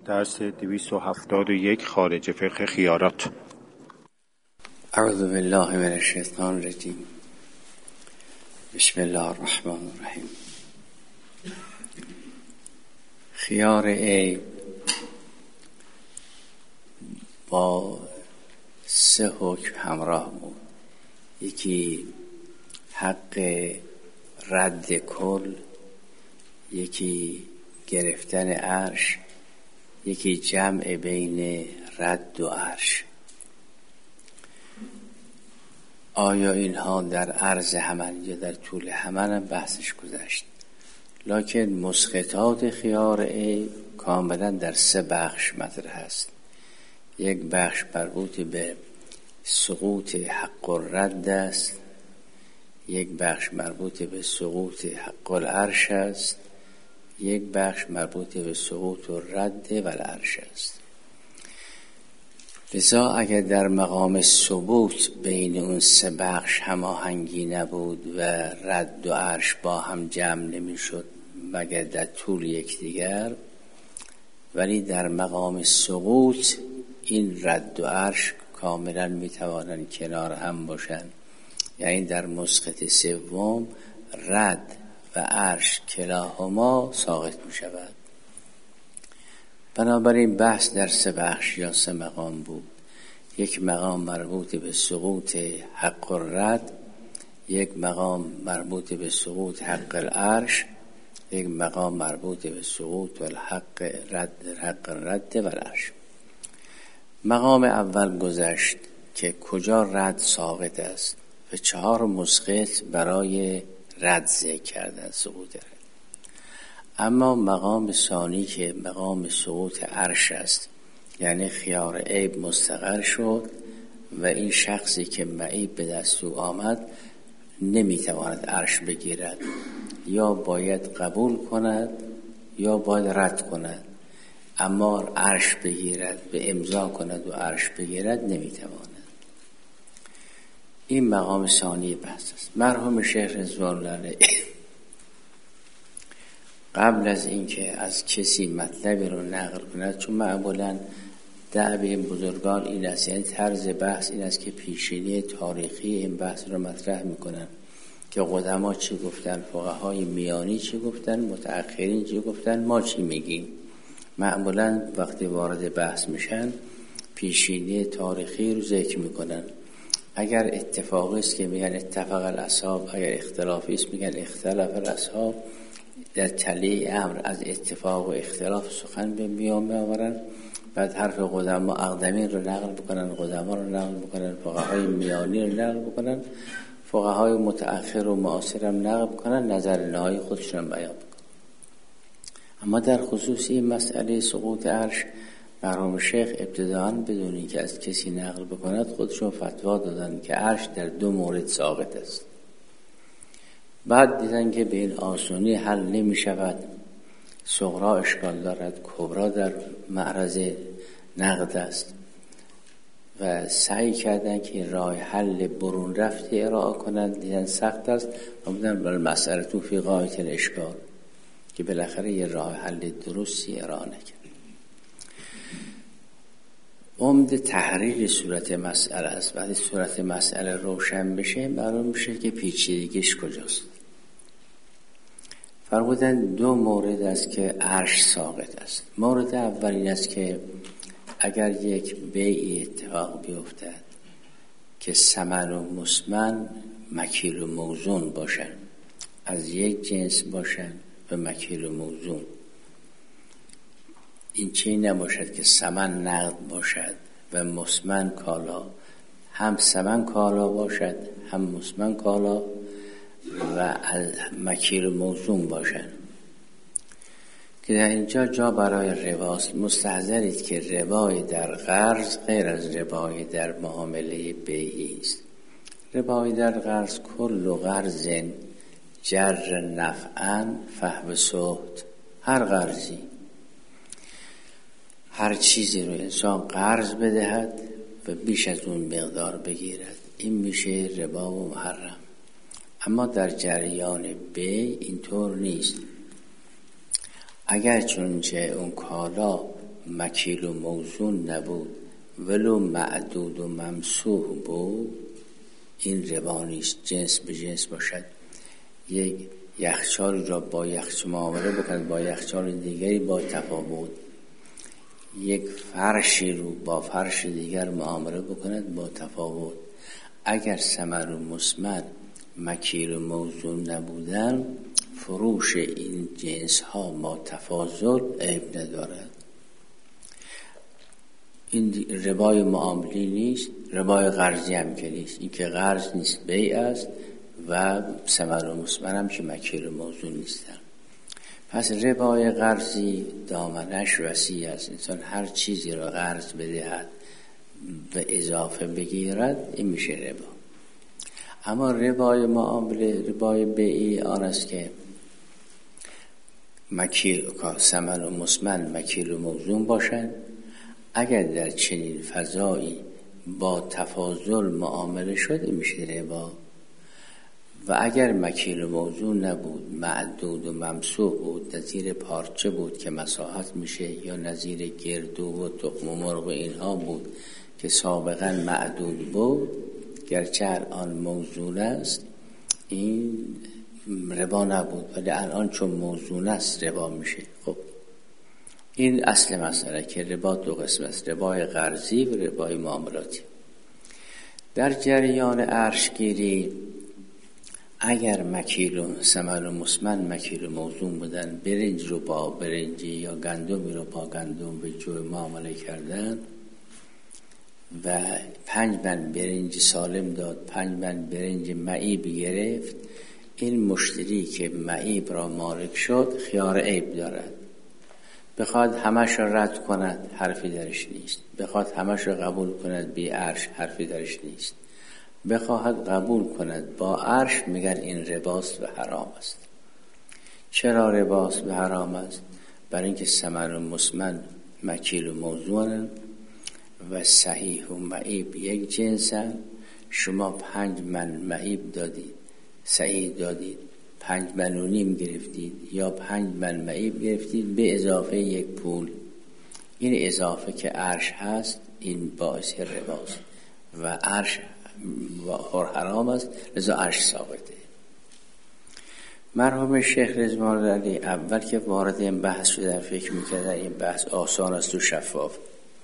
درس 271 خارج فقه خیارات. اعوذ بالله من الشیطان الرجیم. بسم الله الرحمن الرحیم. خیار عیب با 3 حکم همراه بود. یکی حق رد کل، یکی گرفتن عرش، یکی جمع بین رد و عرش. آیا اینها در عرض حمل یا در طول حمل هم بحثش گذشت، لکن مسقطات خیار عیب کاملا در 3 بخش مطرح است. یک بخش مربوط به سقوط حق الرد است، یک بخش مربوط به سقوط حق العرش است، یک بخش مربوط به سقوط الرد و العرش است. لذا اگر در مقام ثبوت بین اون 3 بخش هماهنگی نبود و رد و عرش با هم جمع نمی شد مگر در طول یکدیگر، ولی در مقام سقوط این رد و عرش کاملا می توانند کنار هم باشند. یعنی در مسقط سوم رد و عرش کلاهما ساقط می شود. بنابراین بحث در 3 بخش یا 3 مقام بود. یک مقام مربوط به سقوط حق الرد، یک مقام مربوط به سقوط حق العرش، یک مقام مربوط به سقوط حق الرد و العرش. مقام اول گذشت که کجا رد ساقط است و 4 مسقط برای رد ذکر کردن سقوط رد. اما مقام ثانی که مقام سقوط عرش است، یعنی خیار عیب مستقر شد و این شخصی که معیب به دست او آمد نمیتواند عرش بگیرد، یا باید قبول کند یا باید رد کند. اما عرش بگیرد، به امضا کند و عرش بگیرد نمیتواند. این مقام ثانی بحث است. مرحوم شیخ رضوان الله علیه قبل از اینکه از کسی مطلبی رو نقل کند، چون معمولاً دعوی این بزرگان این است، یعنی طرز بحث این است که پیشینی تاریخی این بحث رو مطرح میکنن که قدما چی گفتن، فقهای میانی چی گفتن، متأخرین چی گفتن، ما چی میگیم. معمولاً وقتی وارد بحث میشن پیشینی تاریخی رو ذکر میکنن. اگر اتفاقی است که میگن اتفاق الاصحاب، اگر اختلافی است میگن اختلاف الاصحاب. در تلی امر از اتفاق و اختلاف سخن به میان میآورن، بعد حرف قدما اقدمین رو نقل بکنن، قدما رو نقل بکنن، فقهای میانی رو نقل بکنن، فقهای متأخر و معاصر هم نقل بکنن، نظر نهایی خودشون بیان بکنن. اما در خصوص این مسئله سقوط عرش، مرحوم شیخ ابتداءً بدون اینکه از کسی نقل بکند خودشون فتوا دادن که عرش در 2 مورد ساقط است. بعد دیدن که به این آسانی حل نمی شود، صغرا اشکال دارد، کبرا در معرض نقد است و سعی کردن که راه حل برون رفته ارائه کنند. دیدن سخت است و بودن بل مسئله تو فی غایت الاشکال، که بالاخره یه راه حل درستی ارائه نکرد. عمد تحریل صورت مسئله است. وقتی صورت مسئله روشن بشه معلوم میشه که پیچیدگیش کجاست. فرمودن 2 مورد است که عرش ساقط است. مورد اول این است که اگر یک بیع اتفاق بیفتد که ثمن و مسمن مکیل و موزون باشن، از یک جنس باشن و مکیل و موزون، این چی نباشد که ثمن نقد باشد و مسمن کالا، هم ثمن کالا باشد هم مسمن کالا و مکیل موزون باشند. که در اینجا جا برای رباست. مستحضرید که ربای در قرض غیر از ربای در معامله بیعی است. ربای در قرض کل قرض جر نفعا فهو سهت. هر قرضی، هر چیزی رو انسان قرض بدهد و بیش از اون مقدار بگیرد، این میشه ربا و محرم. اما در جریان بیع اینطور نیست. اگر چونچه اون کالا مکیل و موزون نبود ولو معدود و ممسوح بود، این ربا نیست. جنس به جنس باشد. یک یخچال را با یخچال معامله بکند با یخچال دیگری با تفاوت، یک فرشی رو با فرش دیگر معامله بکند با تفاوت. اگر ثمر و مسمن مکیل و موزون نبودن، فروش این جنس ها با تفاضل عیب ندارد. این ربای معاملی نیست، ربای قرضی هم که نیست. این که قرض نیست بیع است و ثمر و مسمن هم که مکیل و موزون نیستن. پس ربای قرضی دامنش وسیع است. انسان هر چیزی را قرض بدهد و اضافه بگیرد، این میشه ربا. اما ربای معامله، ربای بیعی آن است که مکیل ثمر و مسمن مکیل و موزون باشند. اگر در چنین فضایی با تفاضل معامله شد، این میشه ربا. و اگر مکیل و موزون نبود، معدود و ممسوح بود، نظیر پارچه بود که مساحت میشه، یا نظیر گردو و تخم و مرغ و اینها بود که سابقا معدود بود، گرچه الان موزون است، این ربا نبود، ولی الان چون موزون است ربا میشه. خب این اصل مسئله که ربا دو قسم است، ربای قرضی و ربای معاملاتی. در جریان عرشگیری اگر مکیل و ثمر و مسمن مکیل و موزون بودن، برنج رو با برنجی یا گندمی رو با گندم به جوی معامله کردن و 5 من برنج سالم داد، 5 من برنج معیب گرفت، این مشتری که معیب را مالک شد خیار عیب دارد. بخواد همش را رد کند، حرفی درش نیست. بخواد همش را قبول کند بی عرش، حرفی درش نیست. بخواهد قبول کند با عرش، میگن این رباست و حرام است. چرا رباست و حرام است؟ برای اینکه ثمر و مسمن مکیل و موزون و صحیح و معیب یک جنسن. شما 5 من معیب دادید، صحیح دادید، 5 من و نیم گرفتید یا 5 من معیب گرفتید به اضافه یک پول. این اضافه که عرش هست، این باعث رباست و عرش حرام است، لذا عرش ثابته. مرحوم شیخ رضوان علی اول که وارد این بحث شدن فکر میکردن این بحث آسان است و شفاف.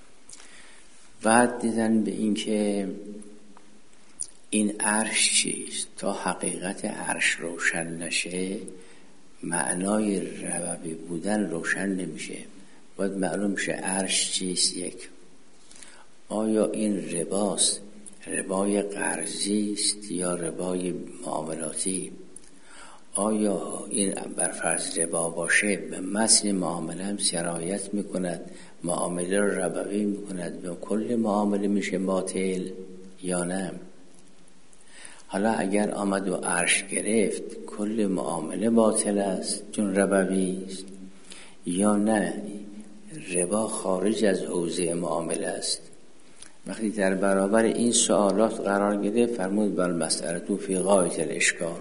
بعد دیدن به این که این عرش چیست. تا حقیقت عرش روشن نشه، معنای ربوی بودن روشن نمیشه. باید معلوم شه عرش چیست. یک، آیا این رباست، ربای قرضی است یا ربای معاملاتی؟ آیا این بر فرض ربا باشه به متن معامله هم سرایت میکند، معامله رو ربوی میکند و کل معامله میشه باطل یا نه؟ حالا اگر آمد و عرش گرفت، کل معامله باطل است چون ربوی است، یا نه ربا خارج از حوزه معامله است؟ وقتی در برابر این سوالات قرار گرفت، فرمود بل مسئله تو فی غایت الاشکال.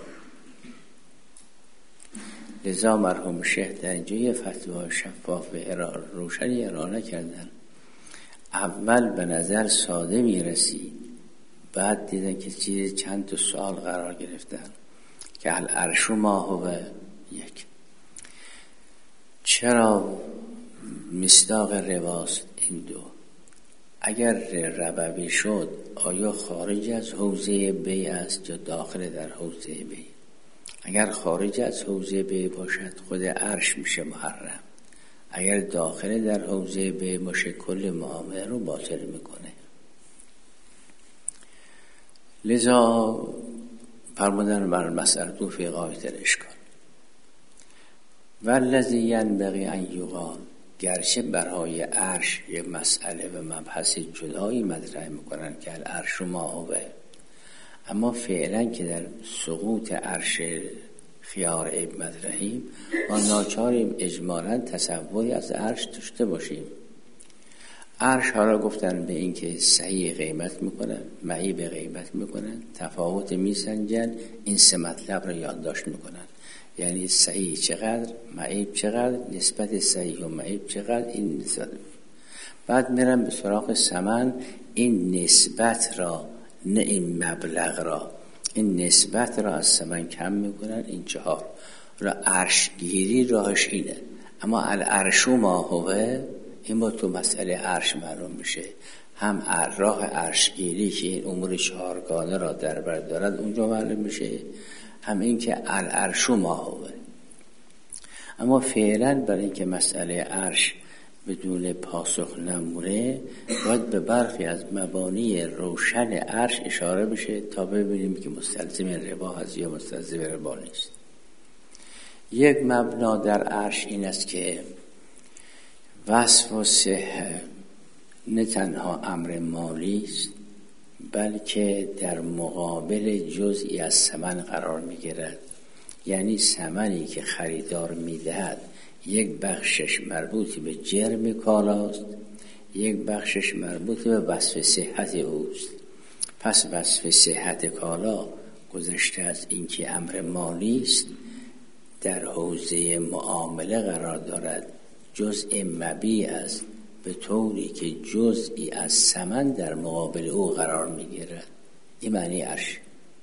لذا مرحوم شیخ در اینجا یه فتوا شفاف روشنی ارائه کردن. اول به نظر ساده میرسید، بعد دیدن که چیز چند تا سوال قرار گرفتن که العرش ما هو. یک، چرا مصداق رباست این دو؟ اگر ربوی شد، آیا خارج از حوزه بیع است یا داخل در حوزه بیع؟ اگر خارج از حوزه بیع باشد، خود عرش میشه محرم. اگر داخل در حوزه بیع باشه، کل معامله رو باطل میکنه. لذا فرمودن بر مسئله تو فی غایت الاشکال. والذی ینبغی ان یقال، گرچه برای عرش یک مسئله و مبحث جدایی مطرح میکنن که العرش ما هو، اما فعلا که در سقوط عرش خیار عیب مطرحیم، ما ناچاریم اجمالا تصوری از عرش داشته باشیم. عرش حالا گفتن به این که صحیح قیمت میکنن، معیب قیمت میکنن، تفاوت میسنجن، این سه مطلب رو یادداشت میکنن. یعنی صحیح چقدر، معیب چقدر، نسبت صحیح و معیب چقدر، این نسبت. بعد میرن به سراغ ثمن. این نسبت را، نه این مبلغ را، این نسبت را از ثمن کم میکنن. این 4 را عرشگیری راهش اینه. اما العرش ما هوه، این با تو مسئله عرش معلوم میشه. هم راه عرشگیری که این امور 4گانه را در بر دارد اونجا معلوم میشه، هم این که العرش ما هوه. اما فعلا برای اینکه مسئله عرش بدون پاسخ نمونه، باید به برخی از مبانی روشن عرش اشاره بشه تا ببینیم که مستلزم ربا هست یا مستلزم ربا نیست. یک مبنا در عرش این است که وصف و صحه نه تنها امر مالی است، بلکه در مقابل جزئی از ثمن قرار می‌گیرد. یعنی ثمنی که خریدار می‌دهد یک بخشش مربوط به جرم کالاست، یک بخشش مربوط به وصف صحت اوست. پس وصف صحت کالا گذشته از اینکه امر مالی است، در حوزه معامله قرار دارد، جزء مبیع است، به طوری که جزئی از ثمن در مقابل او قرار می‌گیرد. این معنی عرش.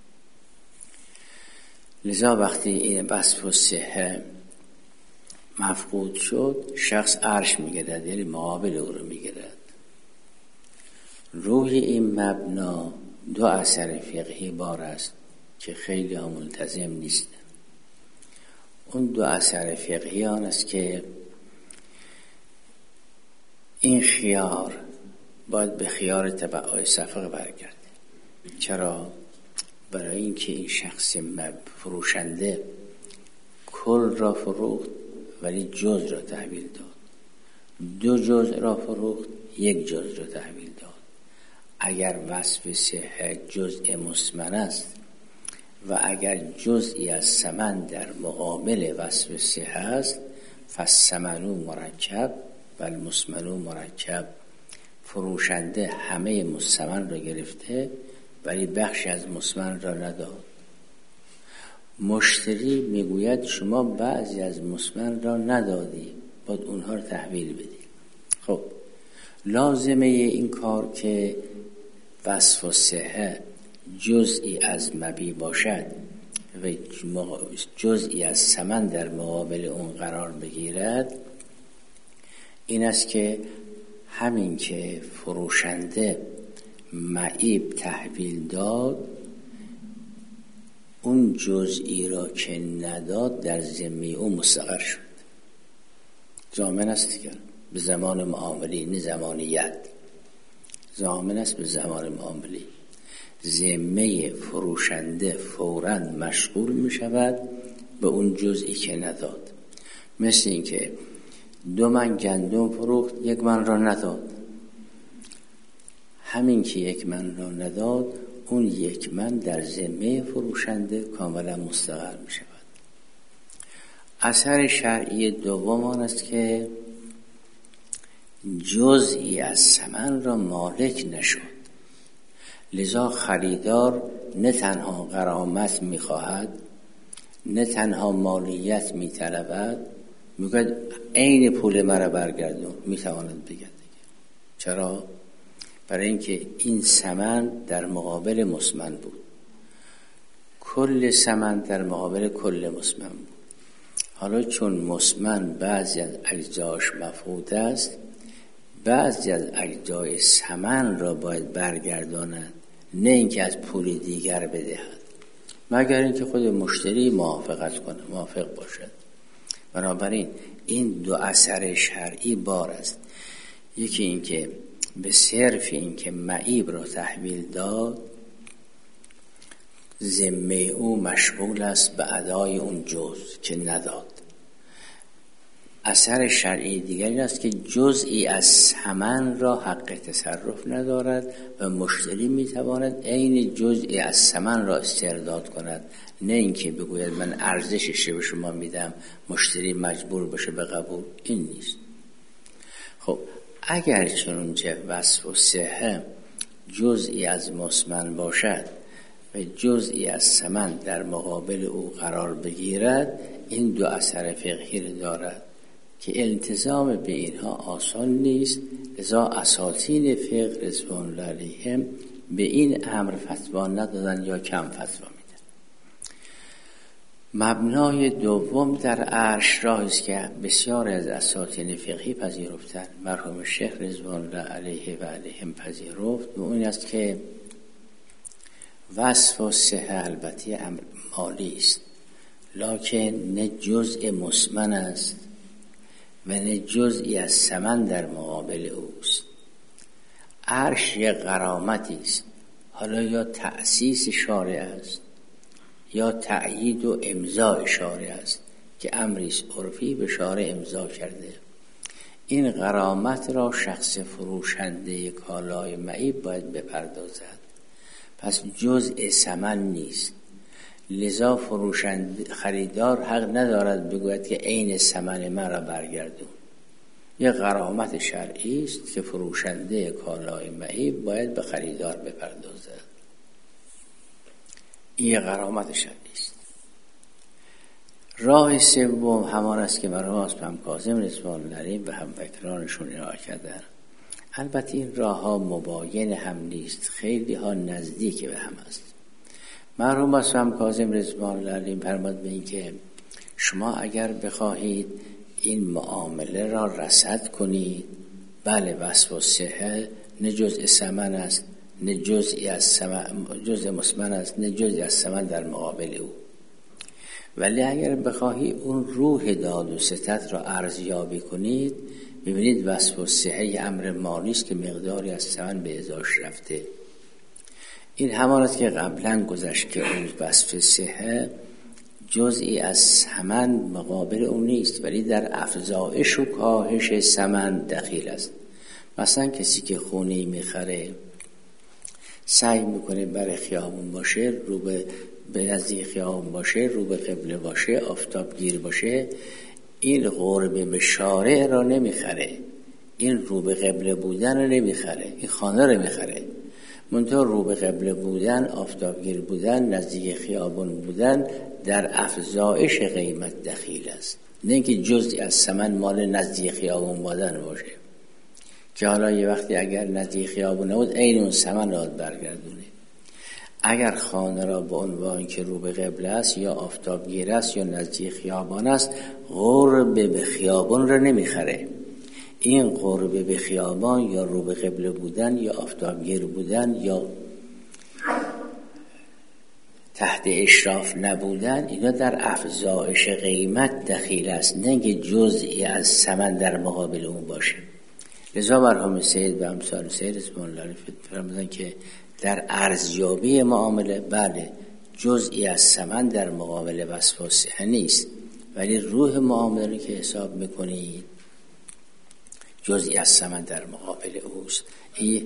لذا وقتی این وصف و صحه مفقود شد، شخص عرش می‌گیرد، یعنی مقابل او رو می‌گیرد. روی این مبنا 2 اثر فقهی بار است که خیلی ها ملتزم نیستند. اون 2 اثر فقهی آن است که این خیار باید به خیار تبعای صفقه برگرده. چرا؟ برای اینکه این شخص فروشنده کل را فروخت ولی جزء را تحویل داد، 2 جزء را فروخت، 1 جزء را تحویل داد. اگر وصف صحه جزء مثمن است و اگر جزئی از ثمن در مقابل وصف صحه است، فالثمن مرکب و المثمن مرکب. فروشنده همه مثمن را گرفته ولی بخشی از مثمن را نداد. مشتری میگوید شما بعضی از مثمن را ندادی، باید اونها را تحویل بدی. خب لازمه این کار که وصف و صحه جزئی از مبیع باشد و جزئی از ثمن در مقابل اون قرار بگیرد، این است که همین که فروشنده معیب تحویل داد، اون جزئی را که نداد در ذمه او مستقر شد. ضامن است دیگر به زمان معامله، نه زمان ید. ضامن است به زمان معامله. ذمه فروشنده فوراً مشغول می شود به اون جزئی که نداد. مثل این که 2 من گندم فروخت، 1 من را نداد. همین که 1 من را نداد، اون 1 من در ذمه فروشنده کاملا مستقر می شود. اثر شرعی دوم آن است که جزئی از ثمن را مالک نشد. لذا خریدار نه تنها غرامت می خواهد، نه تنها مالیت می طلبد، می گوید عین پول مرا برگردون. می تواند بگه دیگه. چرا؟ برای اینکه این ثمن در مقابل مثمن بود، کل ثمن در مقابل کل مثمن بود. حالا چون مثمن بعضی از اجزاش مفقود است، بعضی از اجزای ثمن را باید برگرداند، نه اینکه از پول دیگر بدهد، مگر اینکه خود مشتری موافق باشد. بنابراین این 2 اثر شرعی بار است. یکی اینکه به صرف اینکه معیب را تحویل داد، ذمه او مشغول است به ادای اون جزء که نداد. اثر شرعی دیگر این است که جزئی از ثمن را حق تصرف ندارد و مشتری میتواند عین جزئی از ثمن را استرداد کند، نه اینکه بگوید من ارزشش به شما میدم مشتری مجبور بشه به قبول. این نیست. خب اگر چنانچه وصف و صحه جزئی از مثمن باشد و جزئی از ثمن در مقابل او قرار بگیرد، این 2 اثر فقهی دارد که التزام به اینها آسان نیست، لذا اساتین فقه رضوان الله علیهم به این امر فتوا ندادن یا کم فتوا میدن. مبنای دوم در عرش راهی است که بسیار از اساتین فقهی پذیرفتن، مرحوم شیخ رضوان الله علیه و علیهم پذیرفت، و اون است که وصف و صحه البته امر مالی است، لکن نه جزء مسمن است و نه جزئی از ثمن در مقابل اوست. عرش یک غرامتی است، حالا یا تأسیس شارع است یا تأیید و امضاء شارع است که امری است عرفی به شارع امضا کرده. این غرامت را شخص فروشنده کالای معیب باید بپردازد، پس جزء ثمن نیست. لذا خریدار حق ندارد بگوید که عین ثمن من را برگردون. یه غرامت شرعی است که فروشنده کالای معیب باید به خریدار بپردازد. این غرامت شرعی است. راه سوم همان است که مرحوم اسپم کاظم رضوان الله علیه و همفکرانشون ارائه کردن. البته این راه ها مباین هم نیست، خیلی ها نزدیک به هم است. مرحوم اسپم کاظم رضوان الله علیه فرمود به این که شما اگر بخواهید این معامله را رصد کنید، بله وصف و صحه نه جزء ثمن است نه جزئی از ثمن، جزء مسمن است نه جزئی از ثمن در مقابل او، ولی اگر بخواهی اون روح داد و ستد را ارزیابی کنید، ببینید وصف و صحه امر مالی است که مقداری از ثمن به ازاش رفته. این همان است که قبلا گذشت که اون وصف صحه جزئی از ثمن مقابل اون نیست، ولی در افزایش و کاهش ثمن دخیل است. مثلا کسی که خونه میخره سعی میکنه برای خیابون باشه، رو به نزدیک خیابون باشه، رو به قبله باشه، آفتابگیر باشه، این قرب به شارع را نمیخره، این رو به قبله بودن را نمیخره، این خانه را میخره. منتها رو به قبله بودن، آفتابگیر بودن، نزدیک خیابون بودن در افزایش قیمت دخیل است، نه اینکه جزئی از ثمن مال نزدیک خیابون بودن باشه که حالا یه وقتی اگر نزدیک خیابون نبود عین اون ثمن را برگردونه. اگر خانه را به عنوان که رو به قبله است یا آفتابگیر است یا نزدیک خیابان است، قرب به خیابان را نمیخره. این قرب به خیابان یا رو به قبله بودن یا آفتابگیر بودن یا تحت اشراف نبودن، اینا در افزایش قیمت دخیل است، نه اینکه جزئی از ثمن در مقابل اون باشه. لذا مرحوم سید و امثال سید رضوان الله علیه فرمودن که در ارزیابی معامله بله جزئی از ثمن در مقابل وصف و صحه نیست، ولی روح معامله که حساب میکنید جزئی از ثمن در مقابل اوست. این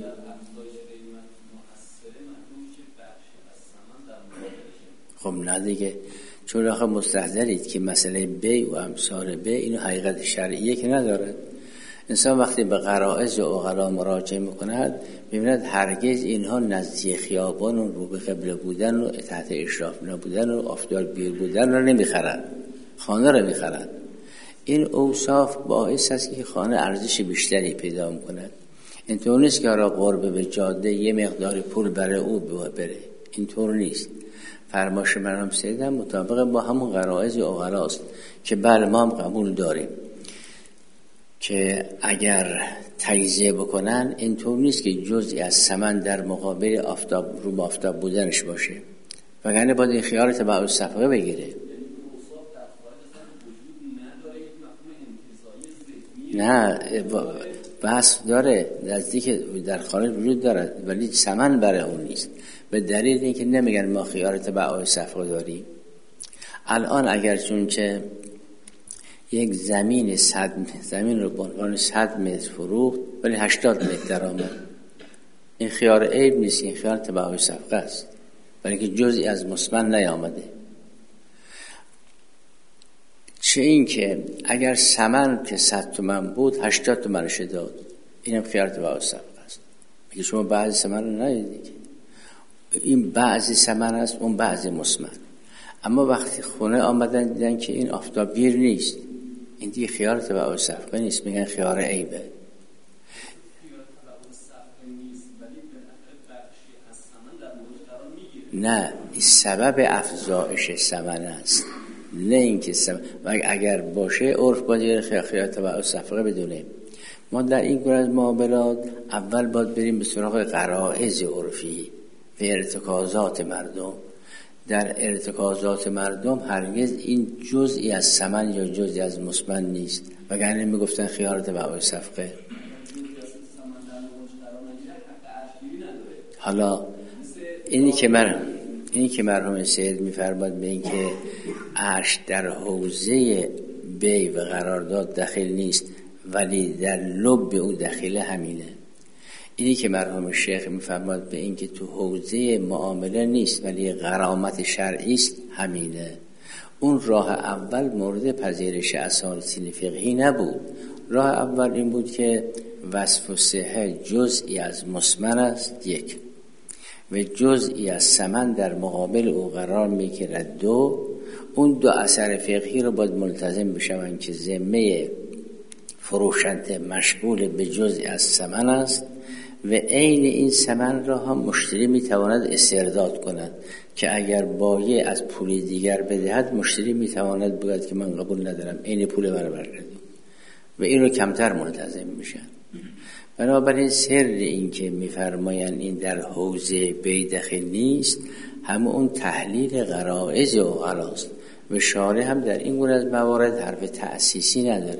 خب نه دیگه، چون آخه مستحضرید که مسئله بیع و امثال بیع اینو حقیقت شرعیه که نداره. انسان وقتی به غرائز و عقلا مراجعه میکند میبیند هرگز اینها نزدیک خیابان و رو به قبله بودن و تحت اشراف نبودن و آفتابگیر بودن رو نمیخرن، خانه رو میخرن. این اوصاف باعث است که خانه ارزش بیشتری پیدا میکند. اینطور نیست که را قرب به جاده یه مقدار پول برای او بره، اینطور نیست. فرمایش مرحوم سیدم مطابق با همون غرائز و عقلاست که بله ما هم قبول داریم که اگر تجزیه بکنن اینطور نیست که جزئی از ثمن در مقابل آفتاب رو به آفتاب بودنش باشه، وگرنه باید این خیار تبع الصفقه بگیره. نه بحث داره، نزدیک در خارج وجود داره ولی ثمن برای اون نیست، به دلیل اینکه نمیگن ما خیار تبع الصفقه داریم. الان اگر چونچه یک زمین رو به عنوان 100 متر فروخت ولی 80 متر درآمد، این خیار عیب نیست، این خیار تبع صفقه است، ولی که جزئی از مسمن نیامده. چه این که اگر ثمن که 100 تومن بود 80 تومنش داد، اینم خیار تبع صفقه است. میگه شما بعضی ثمن رو ندیدید، این بعضی ثمن است اون بعضی مسمن. اما وقتی خونه آمدن دیدن که این آفتابگیر نیست، این دیگه خیار تبع صفقه نیست، میگن خیار عیبه. نه، این سبب افزایش ثمن است، نه اینکه و اگر باشه عرف باید خیار تبع صفقه بدونیم. ما در این گونه از معاملات اول باید بریم به سراغ غرائز عرفی و ارتکازات مردم. در ارتکازات مردم هرگز این جزئی از ثمن یا جزئی از مثمن نیست، وگرنه میگفتن خیار تبع صفقه. حالا اینی که مرحوم سید میفرماد به این که عرش در حوزه بی و قرارداد داخل نیست ولی در لب او داخله، همینه. اینی که مرحوم شیخ میفرماد به این که تو حوزه معامله نیست ولی غرامت شرعی است، همینه. اون راه اول مورد پذیرش اساسین فقهی نبود. راه اول این بود که وصف الصحه جزئی از مثمن است، یک، و جزئی از ثمن در مقابل او قرار میگیرد، دو. اون دو اثر فقهی رو باید ملتزم بشوند که ذمه فروشنده مشغول به جزئی از ثمن است و عین این ثمن را هم مشتری میتواند استرداد کند، که اگر بایع از پول دیگر بدهد مشتری میتواند بگوید که من قبول ندارم، عین پول من برگردون، و این رو کمتر ملتزم میشن. بنابراین سر این که میفرمایند این در حوزه بی داخل نیست، همه اون تحلیل غرائز و غراست و شارع هم در این گونه از موارد حرف تأسیسی نداره.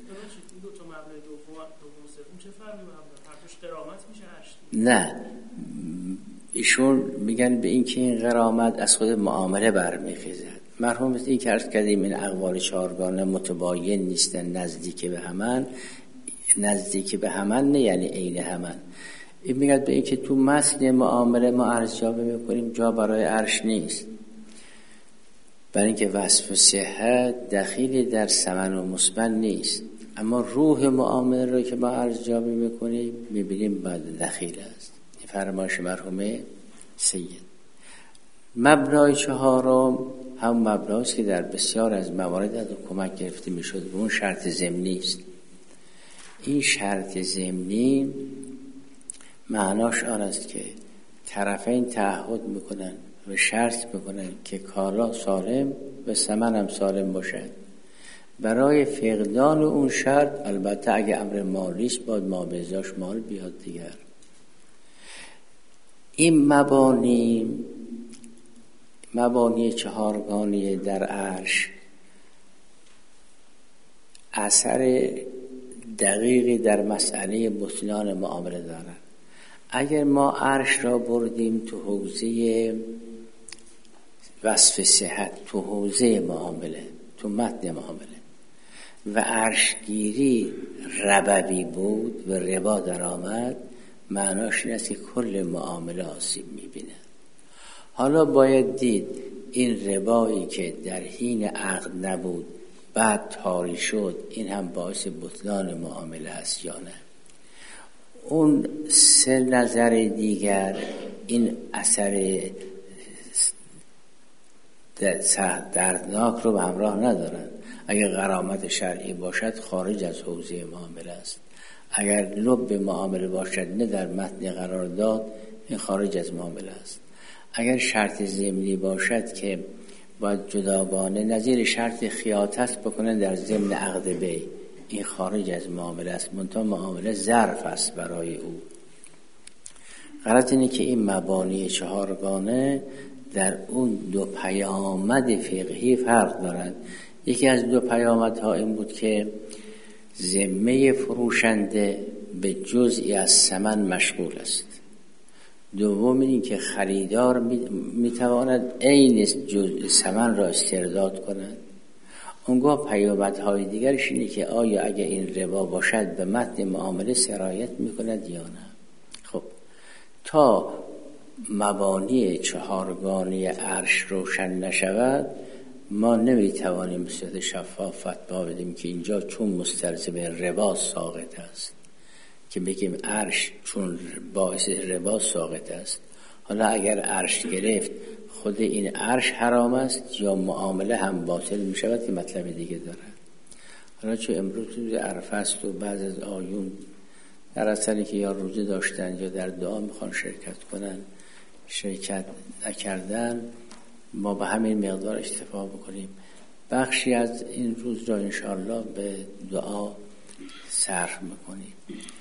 نه، ایشون میگن به این که این غرامت از خود معامله برمیخیزد. مرحوم این که عرض کردیم این اقوال چهارگانه متباین نیستن، نزدیک به همن نه یعنی عین همن. این میگه به این که تو متن معامله ما ارزیابی میکنیم جا برای عرش نیست، برای اینکه وصف صحت دخیلی در ثمن و مثمن نیست، اما روح معامله رو که ما ارزیابی میکنیم میبینیم بعد دخیل است. این فرمایش مرحوم سید. مبنای چهارم هم مبناست که در بسیار از موارد از کمک گرفته میشد و اون شرط ضمنی است. این شرط ضمنی معناش آن است که طرفین تعهد میکنن و شرط میکنن که کالا سالم و ثمن هم سالم باشد. برای فقدان اون شرط البته اگه امر مالی است باید ما به ازاش مال بیاد دیگر. این مبانی چهارگانی در عرش اثر دقیقی در مسئله بطلان معامله دارن. اگر ما عرش را بردیم تو حوزه وصف صحت، تو حوزه معامله، تو متن معامله و عرشگیری ربوی بود و ربا در آمد، معناش این است که کل معامله آسیب میبینه. حالا باید دید این ربایی که در حین عقد نبود بعد طاری شد، این هم باعث بطلان معامله است یا نه. اون سه نظر دیگر این اثر دردناک رو به همراه ندارن. اگر غرامت شرعی باشد خارج از حوزه معامله است، اگر لب معامله باشد نه در متن قرارداد، این خارج از معامله است. اگر شرط ضمنی باشد که باید جداگانه نظیر شرط خیاطت بکنه در ضمن عقد بی، این خارج از معامله است، منتها معامله ظرف است برای او. غلط اینه که این مبانی چهارگانه در اون دو پیامد فقهی فرق دارند. یکی از دو پیامدها این بود که ذمه فروشنده به جزئی از ثمن مشغول است. دوم این که خریدار میتواند عین جزء ثمن را استرداد کند. اونگاه پیامدهای دیگرش اینه که آیا اگر این ربا باشد به متن معامله سرایت میکند یا نه. خب تا مبانی چهارگانی عرش روشن نشود ما نمیتوانیم به صورت شفاف فتوا بدیم که اینجا چون مستلزم ربا ساقط است، که بگیم عرش چون باعث ربا ساقط است. حالا اگر عرش گرفت خود این عرش حرام است یا معامله هم باطل می شود که مطلب دیگه دارد. حالا چون امروز روز عرفه است و بعض از آیون در اثری که یا روزه داشتن یا در دعا میخوان شرکت کنن شرکت نکردن، ما به همین مقدار اکتفا بکنیم. بخشی از این روز را انشاءالله به دعا صرف میکنیم.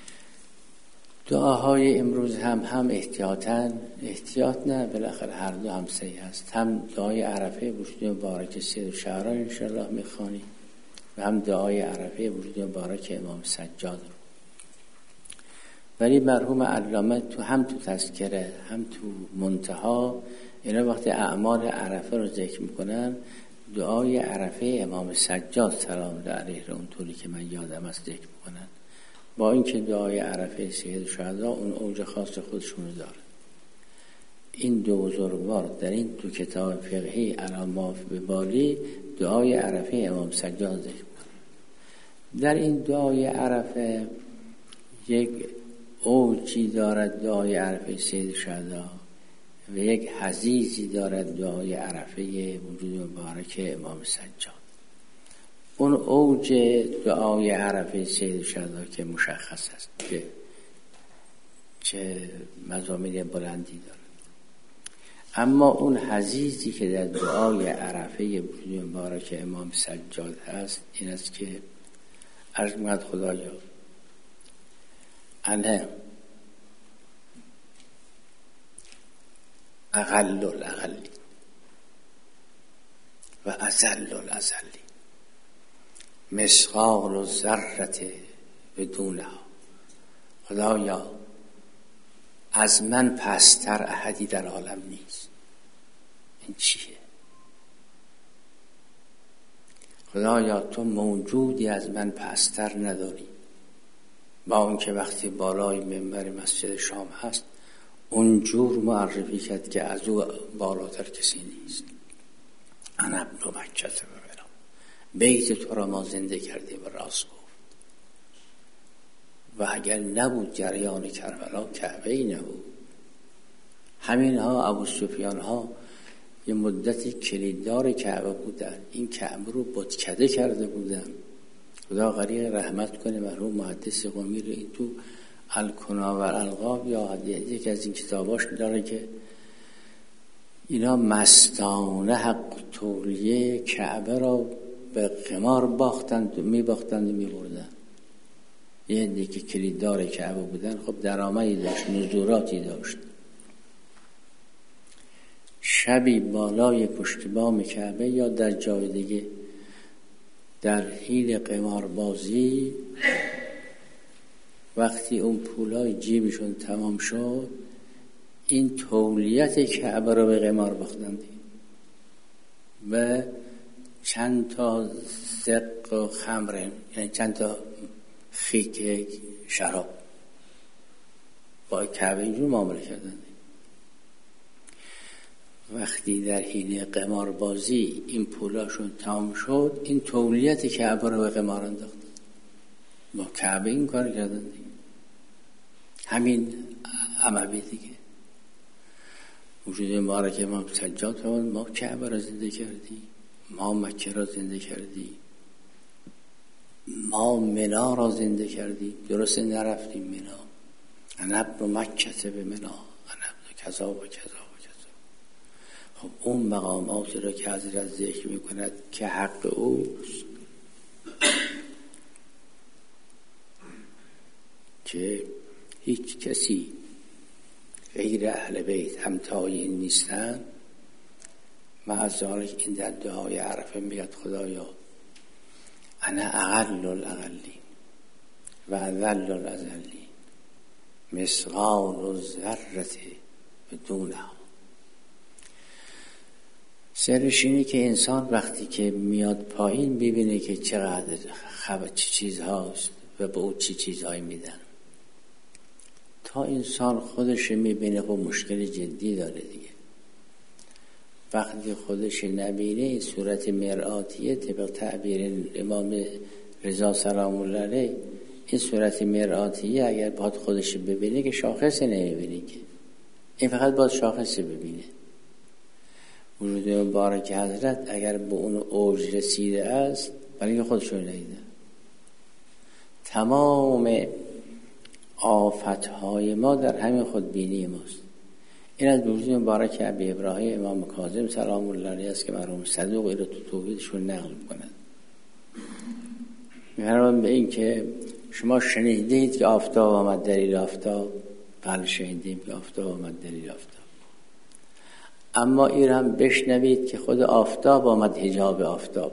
دعاهای امروز هم احتیاط نه، بالاخره هر دو هم صحیح هست. هم دعای عرفه وجود مبارک سید شعران انشاءالله میخوانیم و هم دعای عرفه وجود مبارک امام سجاد رو. ولی مرحوم علامه هم تو تذکره هم تو منتها اینا وقتی اعمال عرفه رو ذکر میکنن دعای عرفه امام سجاد سلام الله علیه رو اونطوری که من یادم است ذکر میکنن، با اینکه دعای عرفه سید شهدا اون اوج خاص خودشون رو داره. این دو بزرگوار در این دو کتاب فقهی علامات به بالی دعای عرفه امام سجاد ذکر میکنن. در این دعای عرفه یک اوجی دارد دعای عرفه سید شهدا و یک حضیضی دارد دعای عرفه وجود مبارک امام سجاد. اون اوج دعای عرفه سید شهدا که مشخص است که چه مضامین بلندی دارد، اما اون حضیضی که در دعای عرفه وجود مبارک امام سجاد هست این است که عرض می‌کند خدایا انه اقل الاقلی و اذل الازلی مثقال الذره بدونها. خدایا از من پستر احدی در عالم نیست. این چیه؟ خدایا تو موجودی از من پستر نداری، با اون که وقتی بالای منبر مسجد شام هست اونجور معرفی کرد که از او بالاتر کسی نیست. انا ابن مکه ببرم بیت تو را ما زنده کردیم و راست گفت. و اگر نبود جریان کربلا کعبه ای نبود. همین ها ابو سفیان ها یه مدتی کلیددار کعبه بودن، این کعبه رو بتکده کرده بودن. خدا غریق رحمت کنه مرحوم محدث قمی رو. این تو الکنا و الالقاب یا یکی از این کتاباش داره که اینا مستانه حق تولیه کعبه را به قمار باختند و میبردن. یه دیگه کلیددار کعبه بودن، خب درآمدی داشت، نزوراتی داشت. شبی بالای پشت بام کعبه یا در جای دیگه در حین قماربازی وقتی اون پولای جیبشون تمام شد این تولیت کعبه رو به قمار باختند و چند تا زق و خمر، یعنی چند تا خیک شراب با کعبه اینجور معامله کردند. وقتی در حین قماربازی این پولاشون تمام شد این تولیت کعبه رو به قمار انداختند. با کعبه این کار کردن دیگه. همین اموی دیگه وجود مبارک امام سجاد فرمود ما کعبه را زنده کردیم، ما مکه را زنده کردیم، ما منا را زنده کردیم. درست نرفتیم منا. انا ابن مکه به منا، انا ابن کذا و کذا و کذا. خب اون مقاماتی را که حضرت ذکر میکند که حق اوست که هیچ کسی غیر اهل بیت همتای این نیستن. معذالک این در دعای عرفه میگد خدایا انا اقل الاقلی و اذل الازلی مثقال الذره بدونها. سرش اینه که انسان وقتی که میاد پایین ببینه که چقدر چه چیزهاست و به او چه چیزهایی میدن. تا انسان خودش میبینه خب مشکل جدی داره دیگه. وقتی خودش نبینه این صورت مرآتیه طبق تعبیر امام رضا سلام الله علیه، این صورت مرآتیه اگر باید خودش ببینه که شاخص نمیبینه، که این فقط باید شاخص ببینه. وجود مبارک حضرت اگر به اون اوج رسیده است ولی که خودشون ندیده تمام آفتهای ما در همین خودبینی ماست. این از وجود مبارک ابی ابراهیم امام کاظم سلام الله علیه است که مرحوم صدوق این رو تو توحیدشون نقل می‌کنند. می‌فرمایند به این که شما شنیدید که آفتاب آمد دلیل آفتاب؟ بله شنیدیم که آفتاب آمد دلیل آفتاب. اما این هم بشنوید که خود آفتاب آمد حجاب آفتاب.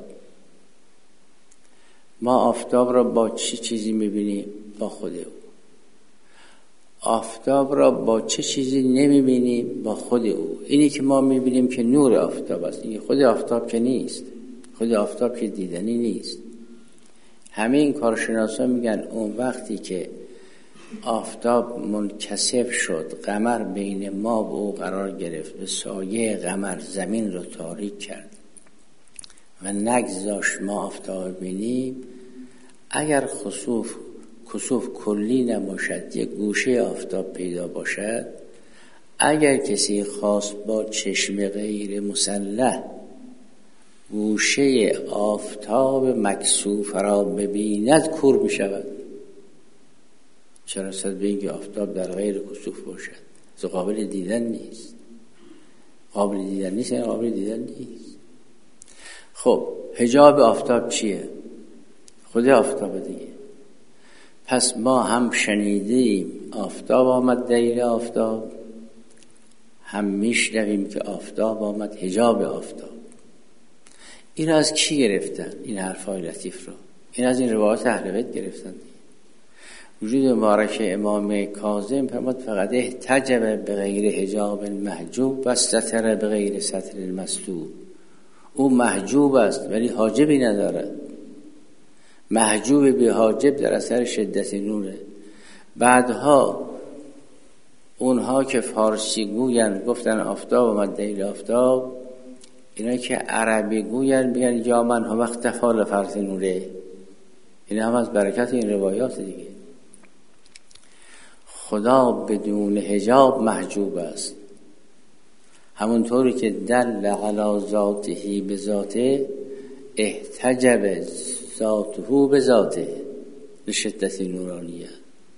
ما آفتاب را با چه چیزی می‌بینیم؟ با خود او. آفتاب را با چه چیزی نمی‌بینیم؟ با خود او. اینی که ما می‌بینیم که نور آفتاب است. این خود آفتاب که نیست. خود آفتاب که دیدنی نیست. همه این کارشناسان میگن اون وقتی که آفتاب منکسف شد، قمر بین ما و او قرار گرفت، به سایه قمر زمین رو تاریک کرد و نگذاشت ما آفتاب بینیم، اگر کسوف کلی نباشد، یک گوشه آفتاب پیدا باشد، اگر کسی خواست با چشم غیر مسلح گوشه آفتاب مکسوف را ببیند کور می شود. چرا صد به اینکه آفتاب در غیر کسوف باشد؟ از قابل دیدن نیست. قابل دیدن نیست یعنی قابل دیدن نیست. خب حجاب آفتاب چیه؟ خود آفتاب دیگه. پس ما هم شنیدیم آفتاب آمد دلیل آفتاب، هم میشنویم که آفتاب آمد حجاب آفتاب. این از کی گرفتن این حرفای لطیف رو؟ این از این روایات اهل بیت گرفتن. وجود مبارک امام کاظم فرمود فقط احتجب به غیر حجاب محجوب و استتر به غیر ستر المستور. او محجوب است ولی حاجبی ندارد. محجوب به حاجب در اثر شدت نوره. بعدها اونها که فارسی گوین گفتن آفتاب آمد دلیل آفتاب، اینا که عربی گوین میگن یا من هم اختفا لفرض نوره. این هم از برکت این روایات دیگه. خدا بدون حجاب محجوب است. همونطوری که دل علی ذاته به ذاته احتجب ذاته به ذاته به شدت نورانیه.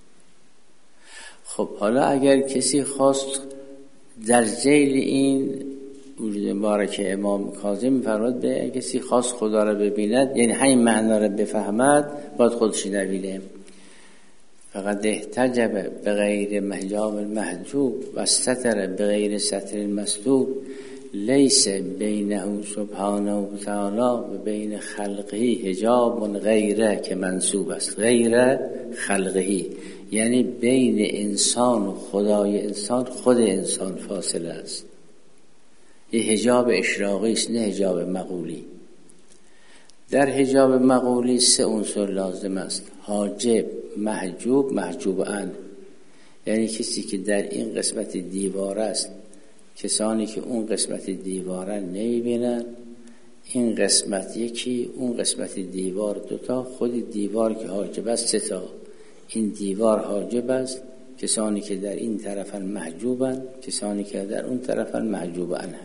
خب حالا اگر کسی خواست در ذیل این وجود مبارک امام کاظم می‌فرماد به کسی خواست خدا را ببیند، یعنی همین معنا را بفهمد، باید خودش نبینه. فقط احتجب به غیر محجاب المحجوب و استتر به غیر ستر المستور لیس بینه سبحانه و تعالی و بین خلقه حجاب غیره که منصوب است. غیر خلقه یعنی بین انسان و خدای انسان خود انسان فاصله است. یه حجاب اشراقی است نه حجاب مقولی. در حجاب مقولی 3 عنصر لازم است: حاجب، محجوب، محجوب عنه. یعنی کسی که در این قسمت دیوار است، کسانی که اون قسمت دیوار نمیبینن، این قسمت یکی، اون قسمت دیوار 2 خود دیوار که حاجب است 3 این دیوار حاجب است. کسانی که در این طرفن محجوبن، کسانی که در اون طرفن محجوب عنه.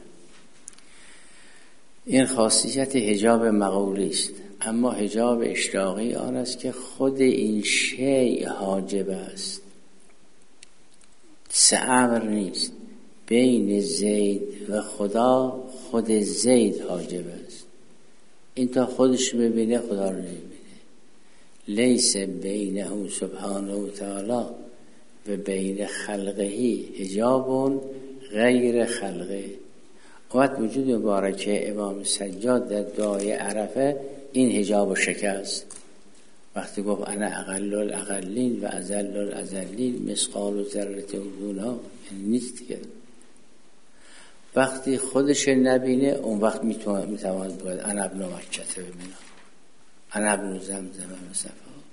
این خاصیت حجاب مقولی است. اما حجاب اشراقی آن است که خود این شیء حاجب است. 3 امر نیست. بین زید و خدا خود زید حاجب است. این تا خودش ببینه خدا رو نمیبینه. لیس بینه سبحانه و تعالی و بین خلقه حجاب غیر خلقه. وقت وجود مبارک امام سجاد در دعای عرفه این حجاب و شکست. وقتی گفت انا اقل الاقلین و اذل الازلین مثقال ذره اونا، یعنی نیست دیگه. وقتی خودش نبینه اون وقت میتواند بگوید انا ابن مکه ببینم، انا ابن زمزم مصطفی.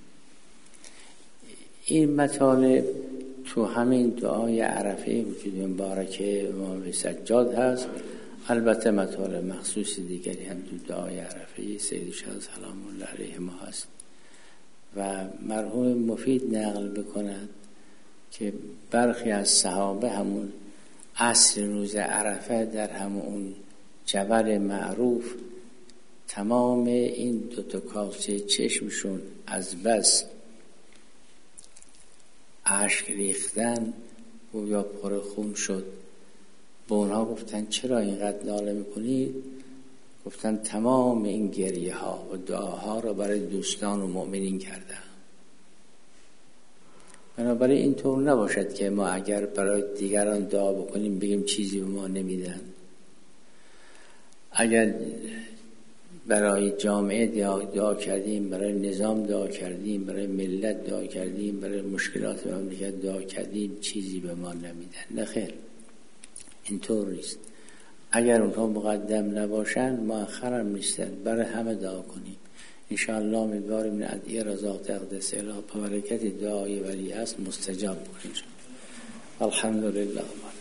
این مطالب تو همین دعای عرفه وجود مبارک امام سجاد هست. البته مطالب مخصوص دیگری هم تو دعای عرفه سید شاه سلام الله علیه ما هست و مرحوم مفید نقل بکند که برخی از صحابه همون عصر روز عرفه در همون جبل معروف تمام این 2 کاسه چشمشون از بس اشک ریختن گویا پر خون شد. به اونها گفتن چرا اینقدر ناله میکنید؟ گفتن تمام این گریه ها و دعاها را برای دوستان و مؤمنین کردم. بنابراین اینطور نباشد که ما اگر برای دیگران دعا بکنیم بگیم چیزی به ما نمیدن. اگر برای جامعه دعا کردیم، برای نظام دعا کردیم، برای ملت دعا کردیم، برای مشکلات مملکت دعا کردیم، چیزی به ما نمیدن. نه خیر، اینطور نیست. اگر اونها مقدم نباشن مؤخر هم نیستن، برای همه دعا کنیم. انشاءالله امیدواریم این ادعیه را ذات اقدس اله به برکت دعای ولی است مستجاب کنیم. الحمدلله.